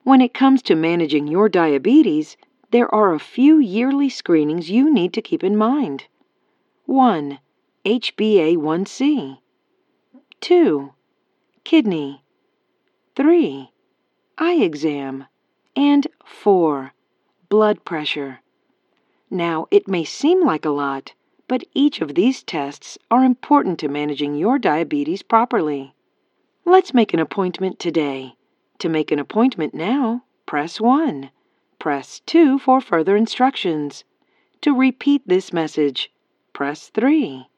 When it comes to managing your diabetes, there are a few yearly screenings you need to keep in mind. 1. HbA1c. 2. Kidney. 3. Eye exam. And 4. Blood pressure. Now, it may seem like a lot, but each of these tests are important to managing your diabetes properly. Let's make an appointment today. To make an appointment now, press 1. Press 2 for further instructions. To repeat this message, press 3.